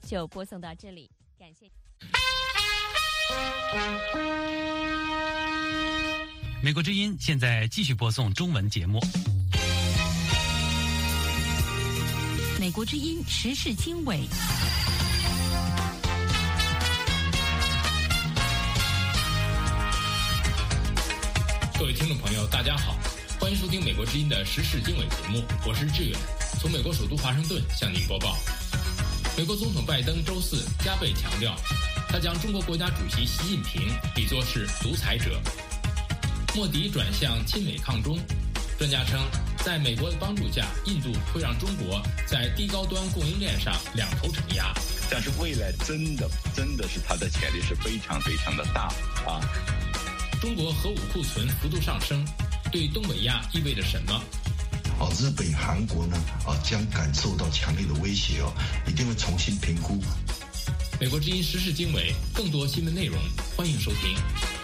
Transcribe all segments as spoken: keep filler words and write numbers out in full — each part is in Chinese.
就播送到这里，感谢。 美国之音现在继续播送中文节目。 美国之音时事经纬。 各位听众朋友，大家好，欢迎收听美国之音的时事经纬节目，我是志远，从美国首都华盛顿向您播报。美国总统拜登周四加倍强调，他将中国国家主席习近平比作是独裁者。莫迪转向亲美抗中，专家称，在美国的帮助下，印度会让中国在低高端供应链上两头承压。 但是未来真的真的是它的潜力是非常非常的大啊！ 中国核武库存幅度上升，对东北亚意味着什么？ 哦，日本、韩国呢，啊，将感受到强烈的威胁哦，一定会重新评估。 美国之音时事经纬，更多新闻内容，欢迎收听。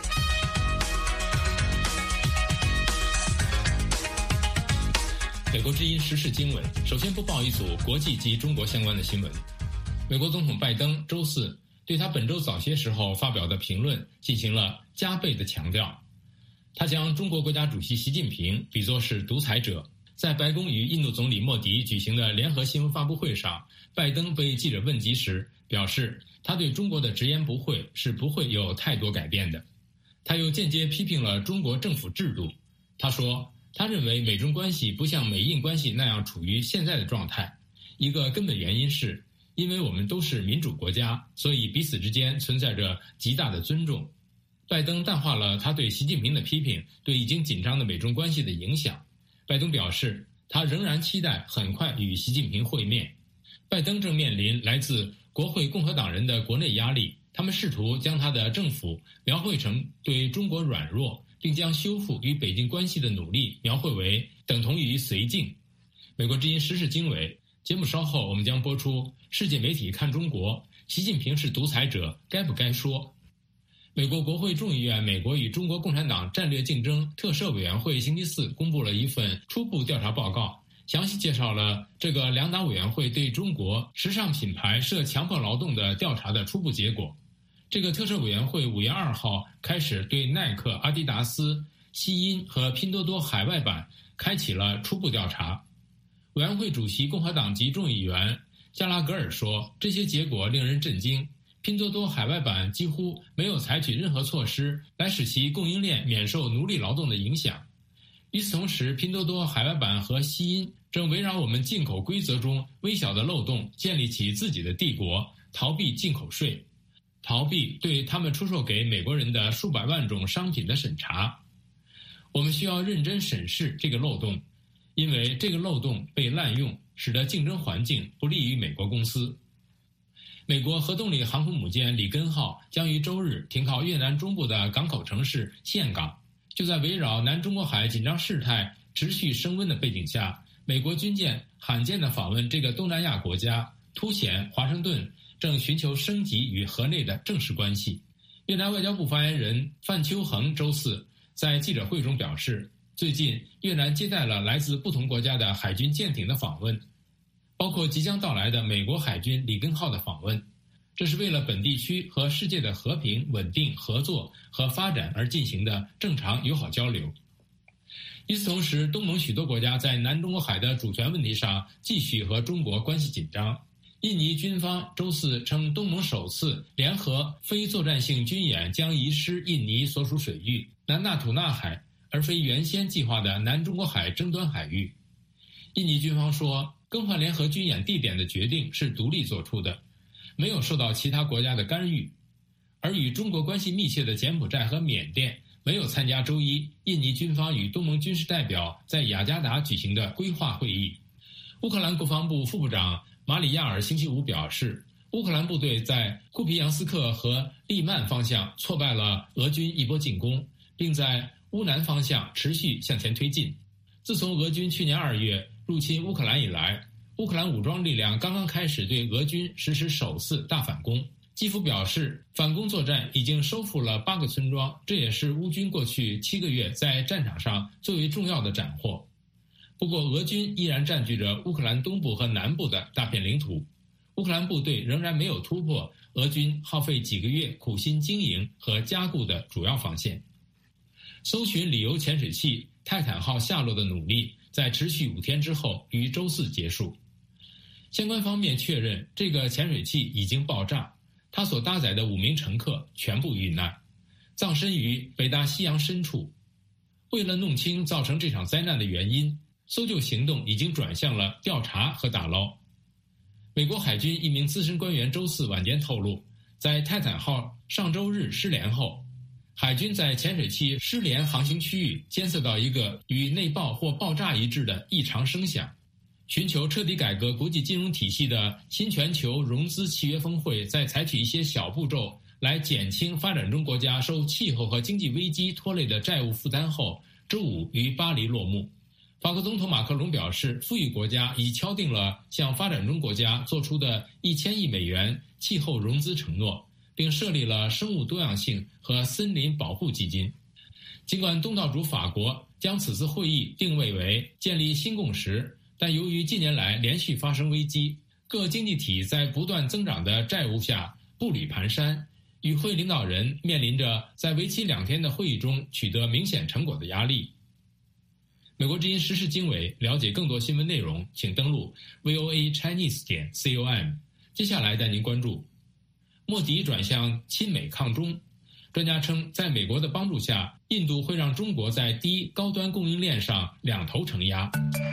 美国之音时事经纬，首先播报一组国际及中国相关的新闻。美国总统拜登周四对他本周早些时候发表的评论进行了加倍的强调，他将中国国家主席习近平比作是独裁者。在白宫与印度总理莫迪举行的联合新闻发布会上，拜登被记者问及时表示，他对中国的直言不讳是不会有太多改变的。他又间接批评了中国政府制度。他说，他认为美中关系不像美印关系那样处于现在的状态，一个根本原因是因为我们都是民主国家，所以彼此之间存在着极大的尊重。拜登淡化了他对习近平的批评对已经紧张的美中关系的影响。拜登表示，他仍然期待很快与习近平会面。拜登正面临来自国会共和党人的国内压力，他们试图将他的政府描绘成对中国软弱，并将修复与北京关系的努力描绘为等同于绥靖。美国之音时事经纬节目稍后我们将播出世界媒体看中国，习近平是独裁者，该不该说？美国国会众议院美国与中国共产党战略竞争特设委员会星期四公布了一份初步调查报告，详细介绍了这个两党委员会对中国时尚品牌涉强迫劳动的调查的初步结果。这个特设委员会五月二号开始对耐克、阿迪达斯、西音和拼多多海外版开启了初步调查。委员会主席共和党籍众议员加拉格尔说，这些结果令人震惊，拼多多海外版几乎没有采取任何措施来使其供应链免受奴隶劳动的影响。与此同时，拼多多海外版和西音正围绕我们进口规则中微小的漏洞建立起自己的帝国，逃避进口税，逃避对他们出售给美国人的数百万种商品的审查。我们需要认真审视这个漏洞，因为这个漏洞被滥用，使得竞争环境不利于美国公司。美国核动力航空母舰里根号将于周日停靠越南中部的港口城市岘港。就在围绕南中国海紧张事态持续升温的背景下，美国军舰罕见地访问这个东南亚国家，凸显华盛顿正寻求升级与河内的正式关系。越南外交部发言人范秋恒周四在记者会中表示，最近越南接待了来自不同国家的海军舰艇的访问，包括即将到来的美国海军里根号的访问，这是为了本地区和世界的和平、稳定、合作和发展而进行的正常友好交流。与此同时，东盟许多国家在南中国海的主权问题上继续和中国关系紧张。印尼军方周四称，东盟首次联合非作战性军演将移师印尼所属水域南纳土纳海，而非原先计划的南中国海争端海域。印尼军方说，更换联合军演地点的决定是独立做出的，没有受到其他国家的干预。而与中国关系密切的柬埔寨和缅甸没有参加周一印尼军方与东盟军事代表在雅加达举行的规划会议。乌克兰国防部副部长马里亚尔星期五表示，乌克兰部队在库皮扬斯克和利曼方向挫败了俄军一波进攻，并在乌南方向持续向前推进。自从俄军去年二月入侵乌克兰以来，乌克兰武装力量刚刚开始对俄军实施首次大反攻。基辅表示，反攻作战已经收复了八个村庄，这也是乌军过去七个月在战场上最为重要的斩获。不过，俄军依然占据着乌克兰东部和南部的大片领土。乌乌克兰部队仍然没有突破俄军耗费几个月苦心经营和加固的主要防线。搜寻理由潜水器泰坦号下落的努力在持续五天之后于周四结束。相关方面确认，这个潜水器已经爆炸，它所搭载的五名乘客全部遇难，葬身于北大西洋深处。为了弄清造成这场灾难的原因，搜救行动已经转向了调查和打捞。美国海军一名资深官员周四晚间透露，在泰坦号上周日失联后，海军在潜水器失联航行区域监测到一个与内爆或爆炸一致的异常声响。寻求彻底改革国际金融体系的新全球融资契约峰会在采取一些小步骤来减轻发展中国家受气候和经济危机拖累的债务负担后，周五于巴黎落幕。法国总统马克龙表示，富裕国家已敲定了向发展中国家做出的一千亿美元气候融资承诺，并设立了生物多样性和森林保护基金。尽管东道主法国将此次会议定位为建立新共识，但由于近年来连续发生危机，各经济体在不断增长的债务下步履蹒跚，与会领导人面临着在为期两天的会议中取得明显成果的压力。美国之音时事经纬，了解更多新闻内容，请登录 V O A Chinese 点 com。接下来带您关注，莫迪转向亲美抗中。专家称，在美国的帮助下，印度会让中国在低高端供应链上两头承压。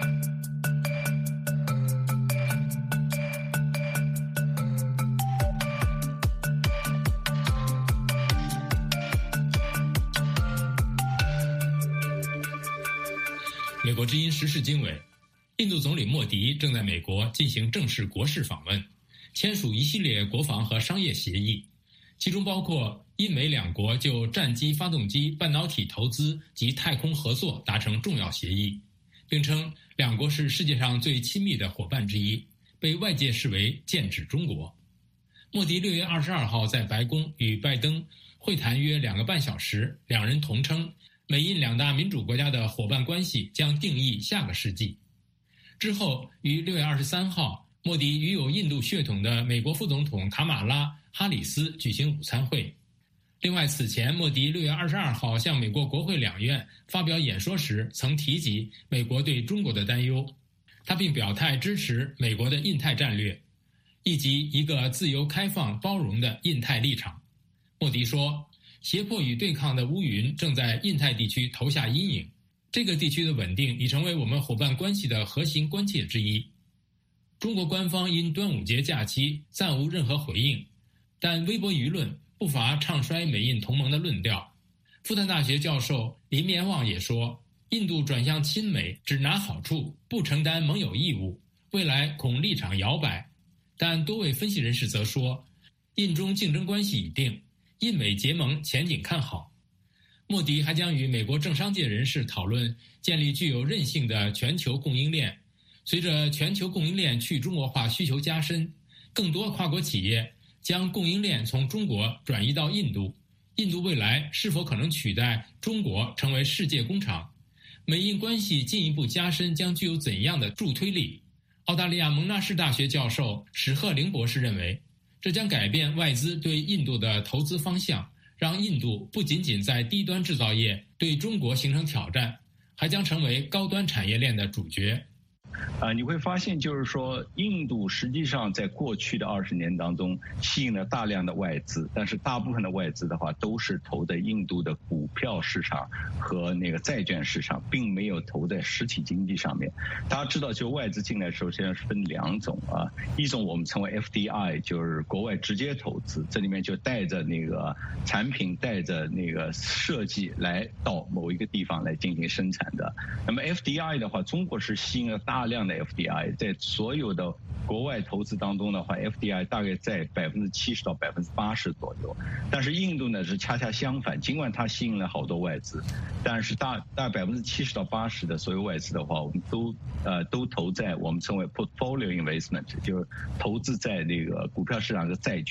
美国之音时事经纬，印度总理莫迪正在美国进行正式国事访问，签署一系列国防和商业协议，其中包括印美两国就战机发动机、半导体投资及太空合作达成重要协议，并称两国是世界上最亲密的伙伴之一，被外界视为剑指中国。莫迪六月二十二号在白宫与拜登会谈约两个半小时，两人同称美印两大民主国家的伙伴关系将定义下个世纪。之后于六月二十三号，莫迪与有印度血统的美国副总统卡马拉哈里斯举行午餐会。另外，此前莫迪六月二十二号向美国国会两院发表演说时曾提及美国对中国的担忧，他并表态支持美国的印太战略，以及一个自由开放包容的印太立场。莫迪说，胁迫与对抗的乌云正在印太地区投下阴影，这个地区的稳定已成为我们伙伴关系的核心关切之一。中国官方因端午节假期暂无任何回应，但微博舆论不乏唱衰美印同盟的论调。复旦大学教授林绵旺也说，印度转向亲美只拿好处，不承担盟友义务，未来恐立场摇摆。但多位分析人士则说，印中竞争关系已定，印美结盟前景看好。莫迪还将与美国政商界人士讨论建立具有韧性的全球供应链。随着全球供应链去中国化需求加深，更多跨国企业将供应链从中国转移到印度，印度未来是否可能取代中国成为世界工厂？美印关系进一步加深将具有怎样的助推力？澳大利亚蒙纳士大学教授史鹤林博士认为，这将改变外资对印度的投资方向，让印度不仅仅在低端制造业对中国形成挑战，还将成为高端产业链的主角。 啊，你会发现，就是说，印度实际上在过去的二十年当中吸引了大量的外资，但是大部分的外资的话都是投在印度的股票市场和那个债券市场，并没有投在实体经济上面。大家知道，就外资进来的时候，实际上是分两种啊，一种我们称为 F D I， 就是国外直接投资，这里面就带着那个产品、带着那个设计来到某一个地方来进行生产的。那么 F D I 的话，中国是吸引了大量的 F D I， 在所有的国外投资当中的话 ，F D I 大概在百分之七十到百分之八十左右。但是印度呢是恰恰相反，尽管它吸引了好多外资，但是大大百分之七十到八十的所有外资的话，我们都呃都投在我们称为 portfolio investment， 就是投资在那个股票市场的债券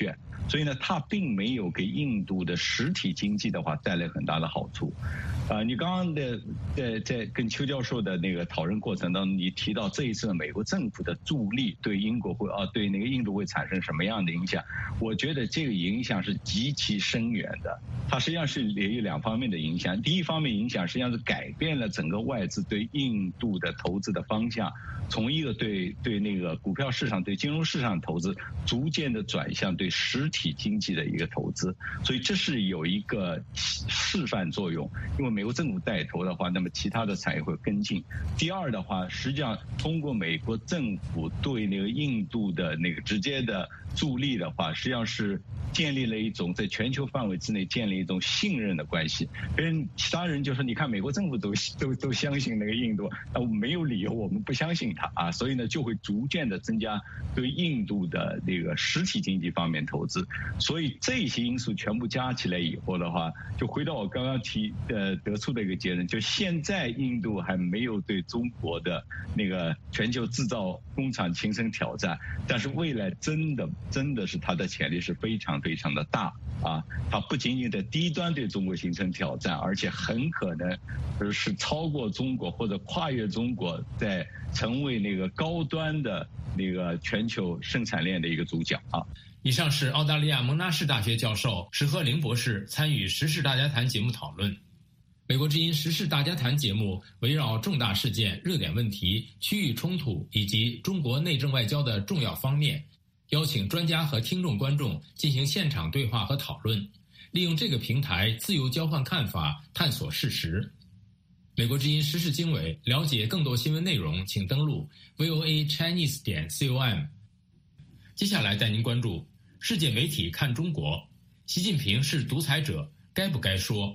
所以呢，它并没有给印度的实体经济的话带来很大的好处。啊，你刚刚的在在跟邱教授的那个讨论过程当中，你提到这一次美国政府的助力对英国会啊对那个印度会产生什么样的影响？我觉得这个影响是极其深远的，它实际上是也有两方面的影响。第一方面影响实际上是改变了整个外资对印度的投资的方向，从一个对对那个股票市场、对金融市场投资，逐渐的转向对实体经济的一个投资，所以这是有一个示范作用。因为美国政府带头的话，那么其他的产业会跟进。第二的话，实际上通过美国政府对那个印度的那个直接的助力的话，实际上是建立了一种在全球范围之内建立一种信任的关系。跟其他人就说，你看美国政府都都都相信那个印度，那没有理由我们不相信他啊，所以呢就会逐渐的增加对印度的那个实体经济方面投资。所以这些因素全部加起来以后的话，就回到我刚刚提呃得出的一个结论，就现在印度还没有对中国的那个全球制造工厂形成挑战，但是未来真的真的是它的潜力是非常非常的大啊！它不仅仅在低端对中国形成挑战，而且很可能是超过中国或者跨越中国，在成为那个高端的那个全球生产链的一个主角啊！ 以上是澳大利亚蒙纳士大学教授石鹤龄博士参与时事大家谈节目讨论。美国之音时事大家谈节目围绕重大事件、热点问题、区域冲突以及中国内政外交的重要方面，邀请专家和听众观众进行现场对话和讨论，利用这个平台自由交换看法，探索事实。美国之音时事经纬，了解更多新闻内容，请登录 V O A Chinese 点 com。接下来带您关注世界媒体看中国，习近平是独裁者，该不该说？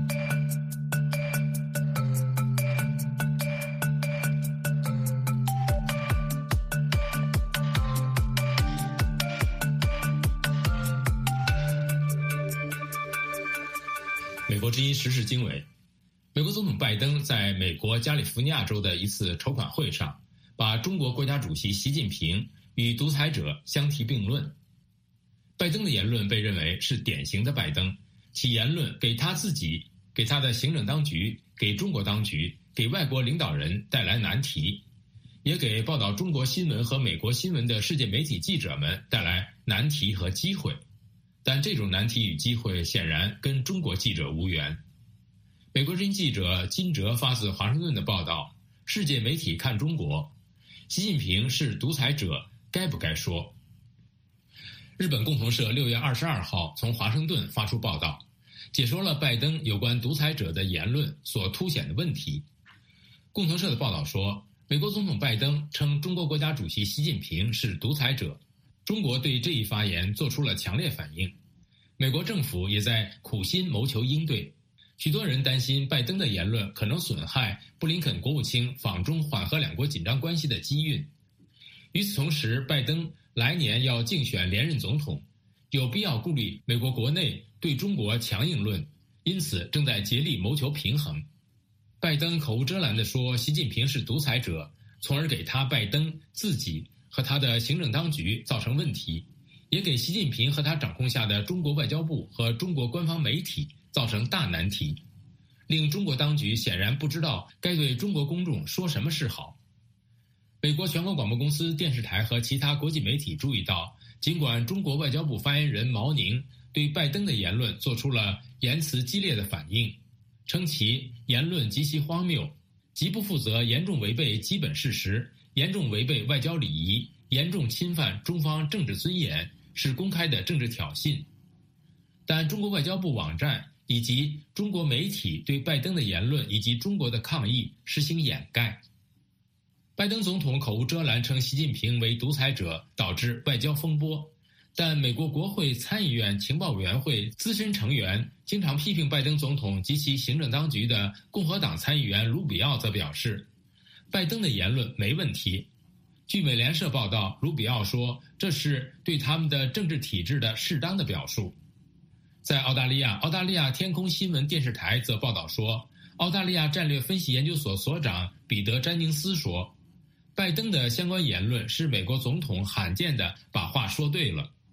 美国之音时事经纬，美国总统拜登在美国加利福尼亚州的一次筹款会上，把中国国家主席习近平与独裁者相提并论。拜登的言论被认为是典型的拜登，其言论给他自己、给他的行政当局、给中国当局、给外国领导人带来难题，也给报道中国新闻和美国新闻的世界媒体记者们带来难题和机会。但这种难题与机会显然跟中国记者无缘。美国之音记者金哲发自华盛顿的报道，世界媒体看中国，习近平是独裁者，该不该说？日本共同社六月二十二号从华盛顿发出报道，解说了拜登有关独裁者的言论所凸显的问题。共同社的报道说，美国总统拜登称中国国家主席习近平是独裁者，中国对这一发言做出了强烈反应，美国政府也在苦心谋求应对。许多人担心拜登的言论可能损害布林肯国务卿访中缓和两国紧张关系的机运。与此同时，拜登来年要竞选连任总统，有必要顾虑美国国内对中国强硬论，因此正在竭力谋求平衡。拜登口无遮拦地说习近平是独裁者，从而给他拜登自己和他的行政当局造成问题，也给习近平和他掌控下的中国外交部和中国官方媒体造成大难题，令中国当局显然不知道该对中国公众说什么是好。美国全国广播公司电视台和其他国际媒体注意到，尽管中国外交部发言人毛宁对拜登的言论做出了言辞激烈的反应，称其言论极其荒谬，极不负责，严重违背基本事实，严重违背外交礼仪，严重侵犯中方政治尊严，是公开的政治挑衅。但中国外交部网站以及中国媒体对拜登的言论以及中国的抗议实行掩盖。拜登总统口无遮拦称习近平为独裁者，导致外交风波，但美国国会参议院情报委员会资深成员、经常批评拜登总统及其行政当局的共和党参议员卢比奥则表示，拜登的言论没问题。据美联社报道，卢比奥说这是对他们的政治体制的适当的表述。在澳大利亚，澳大利亚天空新闻电视台则报道说，澳大利亚战略分析研究所所长彼得·詹宁斯说，拜登的相关言论是美国总统罕见的把话说对了。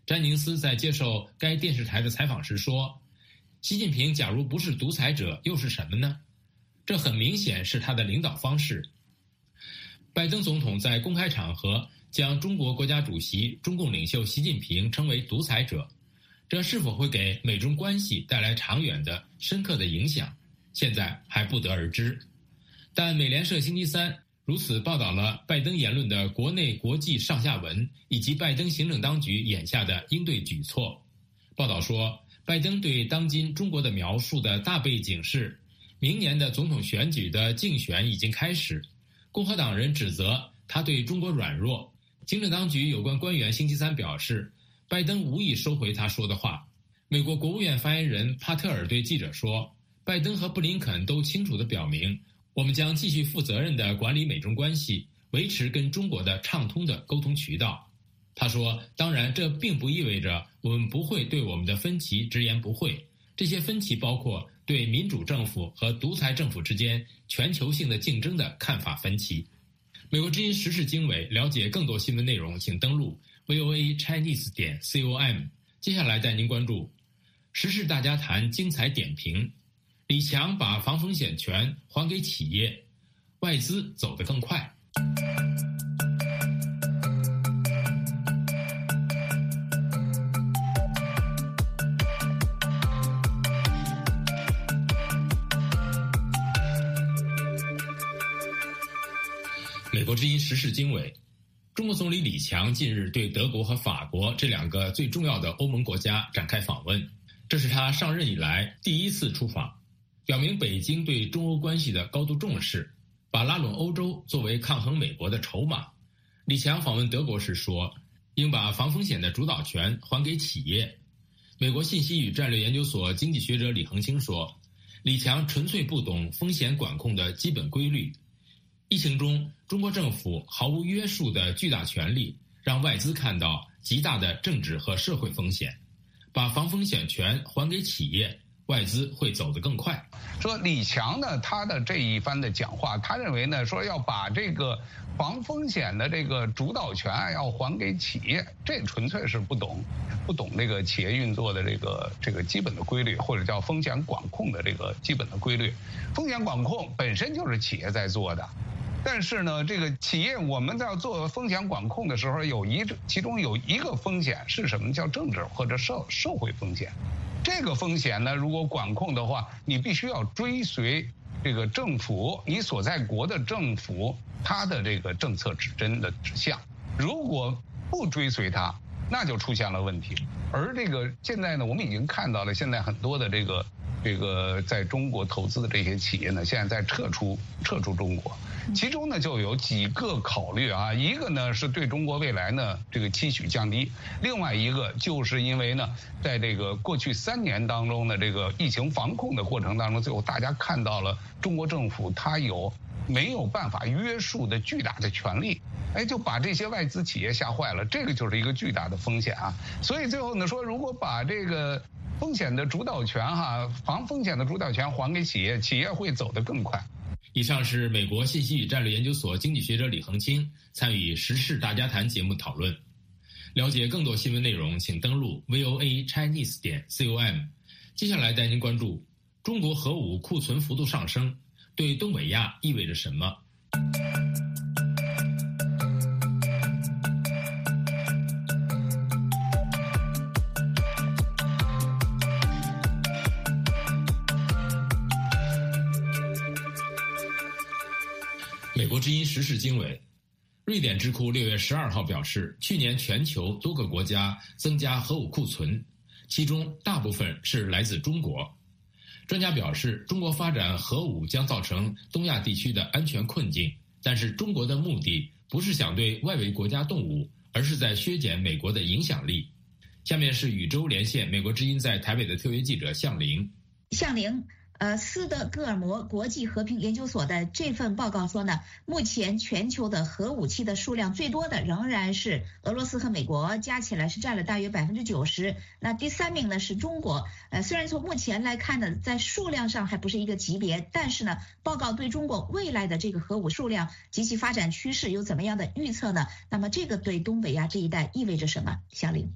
詹宁斯在接受该电视台的采访时说，习近平假如不是独裁者又是什么呢？这很明显是他的领导方式。拜登总统在公开场合将中国国家主席、中共领袖习近平称为独裁者，这是否会给美中关系带来长远的深刻的影响，现在还不得而知。但美联社星期三如此报道了拜登言论的国内国际上下文，以及拜登行政当局眼下的应对举措。报道说，拜登对当今中国的描述的大背景是，明年的总统选举的竞选已经开始，共和党人指责他对中国软弱。行政当局有关官员星期三表示，拜登无意收回他说的话。美国国务院发言人帕特尔对记者说，拜登和布林肯都清楚地表明，我们将继续负责任地管理美中关系，维持跟中国的畅通的沟通渠道。他说，当然这并不意味着我们不会对我们的分歧直言不讳，这些分歧包括对民主政府和独裁政府之间全球性的竞争的看法分歧。美国之音时事经纬，了解更多新闻内容请登录 V O A Chinese 点 com。 接下来带您关注时事大家谈精彩点评，李强把防风险权还给企业，外资走得更快。美国之音时事经纬，中国总理李强近日对德国和法国这两个最重要的欧盟国家展开访问，这是他上任以来第一次出访，表明北京对中欧关系的高度重视，把拉拢欧洲作为抗衡美国的筹码。李强访问德国时说，应把防风险的主导权还给企业。美国信息与战略研究所经济学者李恒清说，李强纯粹不懂风险管控的基本规律。疫情中，中国政府毫无约束的巨大权力，让外资看到极大的政治和社会风险。把防风险权还给企业，外资会走得更快。 说李强呢，他的这一番的讲话，他认为呢，说要把这个防风险的这个主导权要还给企业，这纯粹是不懂，不懂这个企业运作的这个这个基本的规律，或者叫风险管控的这个基本的规律。风险管控本身就是企业在做的。但是呢，这个企业我们在做风险管控的时候，有一其中有一个风险是什么？叫政治或者社社会风险。这个风险呢，如果管控的话，你必须要追随这个政府，你所在国的政府它的这个政策指针的指向。如果不追随它，那就出现了问题。而这个现在呢，我们已经看到了，现在很多的这个这个在中国投资的这些企业呢，现在在撤出撤出中国。其中呢就有几个考虑啊，一个呢是对中国未来呢这个期许降低，另外一个就是因为呢在这个过去三年当中的这个疫情防控的过程当中，最后大家看到了中国政府它有没有办法约束的巨大的权利，哎，就把这些外资企业吓坏了，这个就是一个巨大的风险啊。所以最后呢说，如果把这个风险的主导权哈，防风险的主导权还给企业，企业会走得更快。 以上是美国信息与战略研究所经济学者李恒清参与时事大家谈节目讨论。了解更多新闻内容请登录 V O A Chinese 点 com。 接下来带您关注中国核武库存幅度上升对东北亚意味着什么。美国之音时事经纬，瑞典智库六月十二号表示，去年全球多个国家增加核武库存，其中大部分是来自中国。专家表示，中国发展核武将造成东亚地区的安全困境，但是中国的目的不是想对外围国家动武，而是在削减美国的影响力。下面是宇宙连线美国之音在台北的特约记者向玲。 向玲，呃，斯德哥尔摩国际和平研究所的这份报告说呢，目前全球的核武器的数量最多的仍然是俄罗斯和美国，加起来是占了大约百分之九十。那第三名呢是中国。呃，虽然从目前来看呢，在数量上还不是一个级别，但是呢，报告对中国未来的这个核武数量及其发展趋势有怎么样的预测呢？那么这个对东北亚这一带意味着什么？向玲。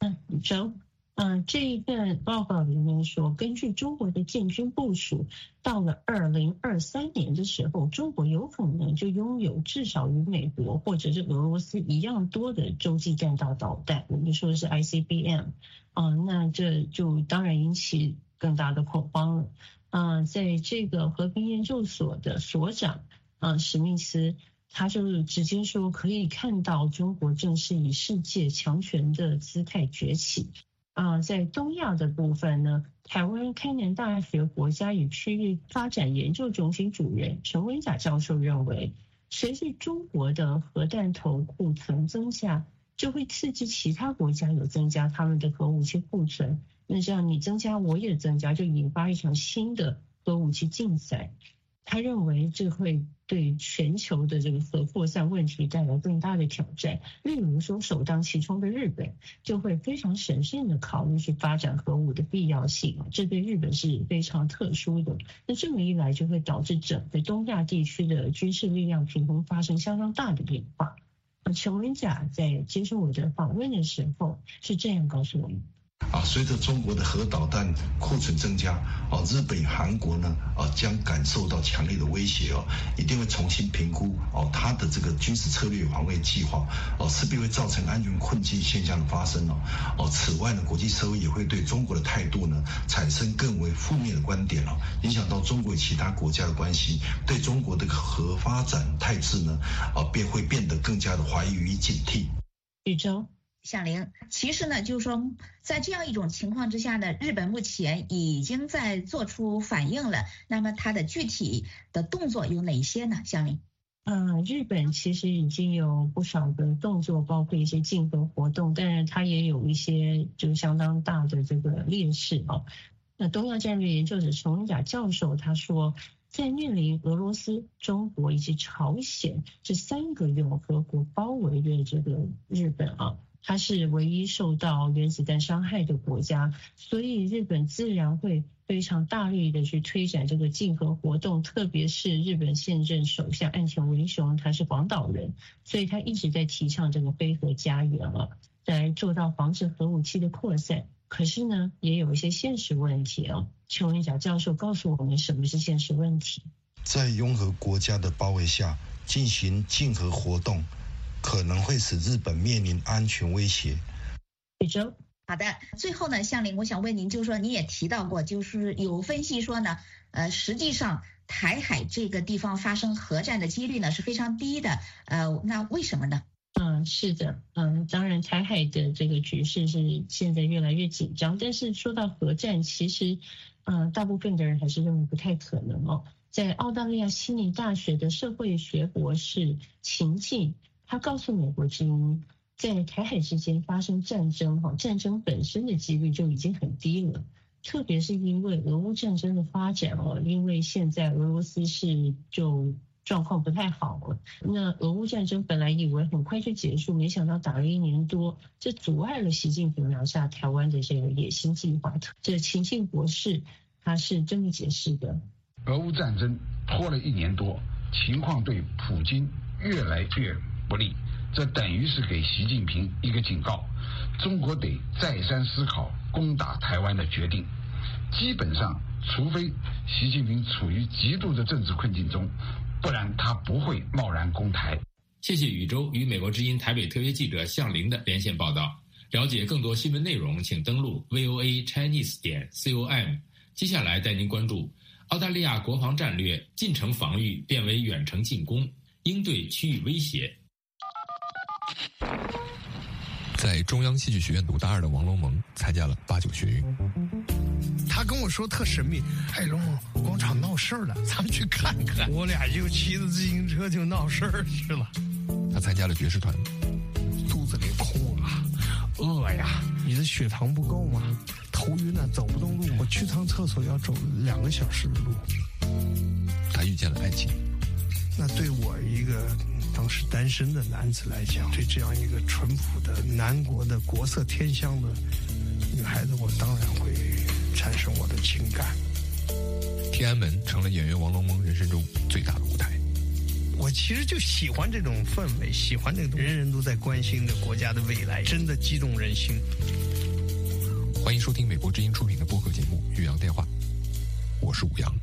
嗯，周。嗯，这一份报告里面说，根据中国的建军部署，到了二零二三年的时候，中国有可能就拥有至少与美国或者是俄罗斯一样多的洲际弹道导弹，我们说的是 I C B M， 啊、呃，那这就当然引起更大的恐慌了。啊、呃，在这个和平研究所的所长啊、呃、史密斯，他就直接说，可以看到中国正是以世界强权的姿态崛起。啊、呃，在东亚的部分呢，台湾开南大学国家与区域发展研究中心主任陈文甲教授认为，随着中国的核弹头库存增加，就会刺激其他国家有增加他们的核武器库存。那这样你增加，我也增加，就引发一场新的核武器竞赛。他认为这会对全球的这个核扩散问题带来更大的挑战。例如说，首当其冲的日本就会非常审慎的考虑去发展核武的必要性，这对日本是非常特殊的。那这么一来，就会导致整个东亚地区的军事力量平衡发生相当大的变化。陈文甲在接受我的访问的时候是这样告诉我们。 啊，随着中国的核导弹库存增加，哦，日本、韩国呢，啊，将感受到强烈的威胁哦，一定会重新评估哦，它的这个军事策略防卫计划哦，势必会造成安全困境现象的发生哦。哦，此外呢，国际社会也会对中国的态度呢产生更为负面的观点哦，影响到中国与其他国家的关系，对中国的核发展态势呢，啊，便会变得更加的怀疑与警惕。 宇宙。 向凌，其实呢，就是说，在这样一种情况之下呢，日本目前已经在做出反应了。那么它的具体的动作有哪些呢？向凌， 嗯、呃，日本其实已经有不少的动作，包括一些竞合活动，但是它也有一些就是相当大的这个劣势哦。那东亚战略研究者陈文甲教授他说，在面临俄罗斯、中国以及朝鲜这三个有核国包围的这个日本啊。它是唯一受到原子弹伤害的国家，所以日本自然会非常大力的去推展这个竞合活动，特别是日本现任首相岸田文雄，他是广岛人，所以他一直在提倡这个非核家园啊，来做到防止核武器的扩散。可是呢，也有一些现实问题啊。陈文甲教授告诉我们什么是现实问题。 在拥核国家的包围下进行竞核活动，可能会使日本面临安全威胁。 宇宙， 好的，最后呢，向凌，我想问您，就是说你也提到过，就是有分析说呢，呃，实际上台海这个地方发生核战的几率呢是非常低的，呃，那为什么呢？ 嗯，是的，嗯，当然台海的这个局势是现在越来越紧张，但是说到核战，其实，嗯，大部分的人还是认为不太可能哦。在澳大利亚悉尼大学的社会学博士秦静，他告诉美国之音，在台海之间发生战争，哈，战争本身的几率就已经很低了，特别是因为俄乌战争的发展哦，因为现在俄罗斯是就状况不太好了。那俄乌战争本来以为很快就结束，没想到打了一年多，这阻碍了习近平拿下台湾的这个野心计划。这秦静博士他是这么解释的： 俄乌战争拖了一年多，情况对普京越来越不利，这等于是给习近平一个警告，中国得再三思考攻打台湾的决定。基本上，除非习近平处于极度的政治困境中，不然他不会贸然攻台。 谢谢宇宙与美国之音台北特约记者向凌的连线报道。了解更多新闻内容，请登录 V O A Chinese 点 com。接下来带您关注澳大利亚国防战略近程防御变为远程进攻，应对区域威胁。 在中央戏剧学院读大二的王龙蒙参加了八九学运。 他跟我说特神秘，哎，龙蒙广场闹事儿了，咱们去看看。我俩就骑着自行车就闹事儿去了。 他参加了爵士团， 肚子里空啊，饿呀，你的血糖不够吗？头晕啊，走不动路，我去趟厕所要走两个小时的路。 他遇见了爱情。 那对我一个当时单身的男子来讲，对这样一个淳朴的南国的国色天香的女孩子，我当然会产生我的情感。 天安门成了演员王龙蒙人生中最大的舞台。 我其实就喜欢这种氛围，喜欢这种人人都在关心的国家的未来，真的激动人心。 欢迎收听美国之音出品的播客节目《岳阳电话》，我是武阳。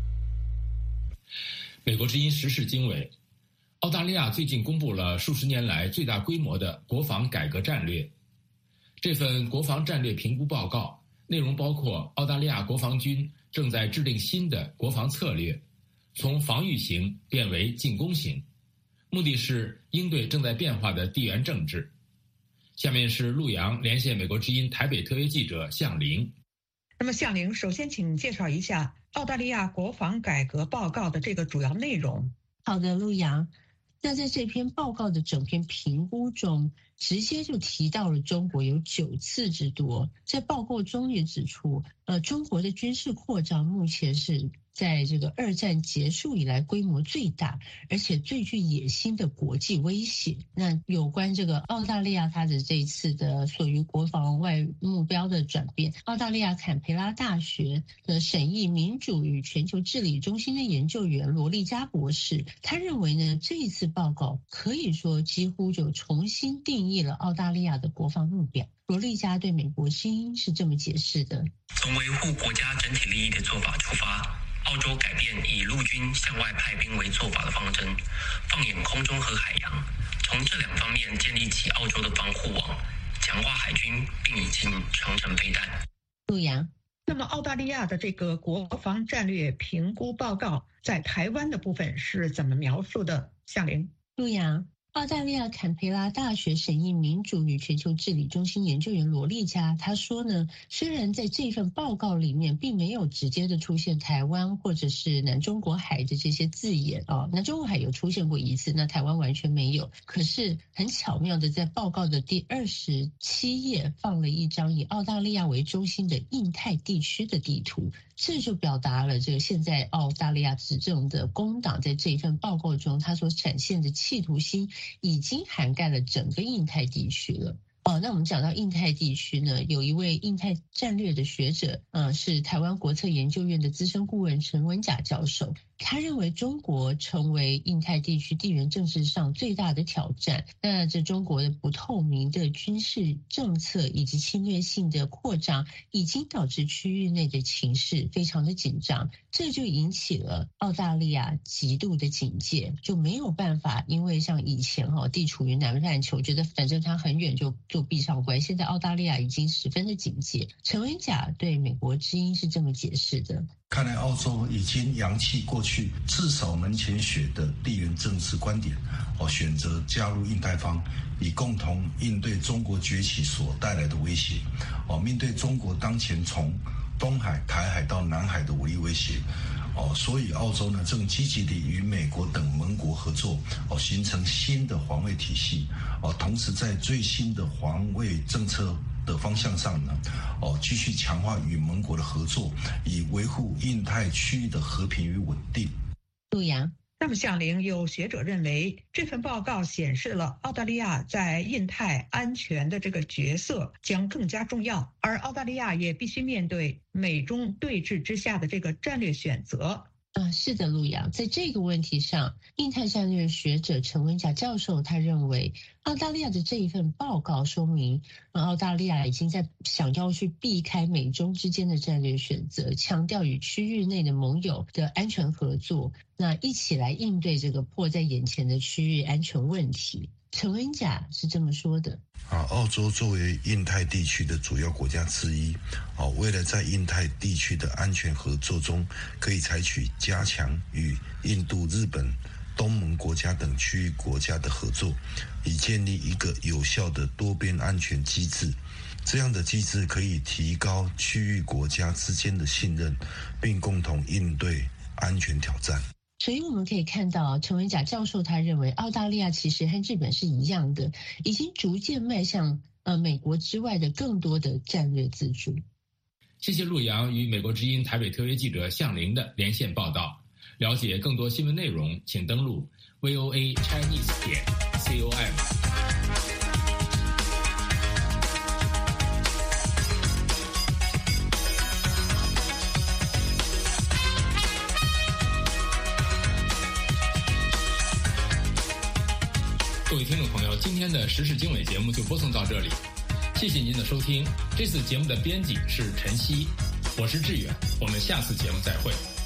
美国之音时事经纬，澳大利亚最近公布了数十年来最大规模的国防改革战略。这份国防战略评估报告内容包括澳大利亚国防军正在制定新的国防策略，从防御型变为进攻型，目的是应对正在变化的地缘政治。下面是陆阳连线美国之音台北特约记者向凌。 那么向凌，首先请介绍一下澳大利亚国防改革报告的这个主要内容。 好的，陆阳。那在这篇报告的整篇评估中，直接就提到了中国有九次之多。在报告中也指出，呃，中国的军事扩张目前是在这个二战结束以来规模最大，而且最具野心的国际威胁。那有关这个澳大利亚它的这一次的所于国防外目标的转变，澳大利亚坎培拉大学的审议民主与全球治理中心的研究员罗丽佳博士，他认为呢，这一次报告可以说几乎就重新定义了澳大利亚的国防目标。罗丽佳对美国之音是这么解释的： 从维护国家整体利益的做法出发，澳洲改变以陆军向外派兵为做法的方针，放眼空中和海洋，从这两方面建立起澳洲的防护网，强化海军，并引进长城飞弹。 陆阳， 那么澳大利亚的这个国防战略评估报告在台湾的部分是怎么描述的？向凌。 陆阳，澳大利亚坎培拉大学审议民主与全球治理中心研究员罗丽佳他说呢，虽然在这份报告里面并没有直接的出现台湾或者是南中国海的这些字眼哦，南中国海有出现过一次，那台湾完全没有。可是很巧妙的，在报告的第二十七页放了一张以澳大利亚为中心的印太地区的地图，这就表达了这个现在澳大利亚执政的工党在这一份报告中，它所展现的企图心已经涵盖了整个印太地区了。哦，那我们讲到印太地区呢，有一位印太战略的学者，嗯，是台湾国策研究院的资深顾问陈文甲教授。他认为中国成为印太地区地缘政治上最大的挑战。那这中国的不透明的军事政策以及侵略性的扩张，已经导致区域内的情势非常的紧张，这就引起了澳大利亚极度的警戒，就没有办法，因为像以前哈、哦、地处于南半球，觉得反正它很远就就闭上关，现在澳大利亚已经十分的警戒。陈文甲对美国之音是这么解释的： 看来澳洲已经扬弃过去至少门前雪的地缘政治观点，哦，选择加入印太方，以共同应对中国崛起所带来的威胁。哦，面对中国当前从东海、台海到南海的武力威胁，哦，所以澳洲呢正积极地与美国等盟国合作，哦，形成新的防卫体系。哦，同时在最新的防卫政策的方向上呢，哦，继续强化与盟国的合作，以维护印太区域的和平与稳定。 陆阳， 那么向凌，有学者认为，这份报告显示了澳大利亚在印太安全的这个角色将更加重要，而澳大利亚也必须面对美中对峙之下的这个战略选择。 啊，是的，陆阳，在这个问题上，印太战略学者陈文甲教授他认为，澳大利亚的这一份报告说明，澳大利亚已经在想要去避开美中之间的战略选择，强调与区域内的盟友的安全合作，那一起来应对这个迫在眼前的区域安全问题。陈文甲是这么说的： 啊，澳洲作为印太地区的主要国家之一，啊，为了在印太地区的安全合作中，可以采取加强与印度、日本、东盟国家等区域国家的合作，以建立一个有效的多边安全机制。这样的机制可以提高区域国家之间的信任，并共同应对安全挑战。 所以我们可以看到，陈文甲教授他认为，澳大利亚其实和日本是一样的，已经逐渐迈向呃美国之外的更多的战略自主。 谢谢陆阳与美国之音台北特约记者向凌的连线报道。了解更多新闻内容，请登录 V O A Chinese 点 com。各位听众朋友，今天的时事经纬节目就播送到这里。 谢谢您的收听。这次节目的编辑是陈曦，我是志远，我们下次节目再会。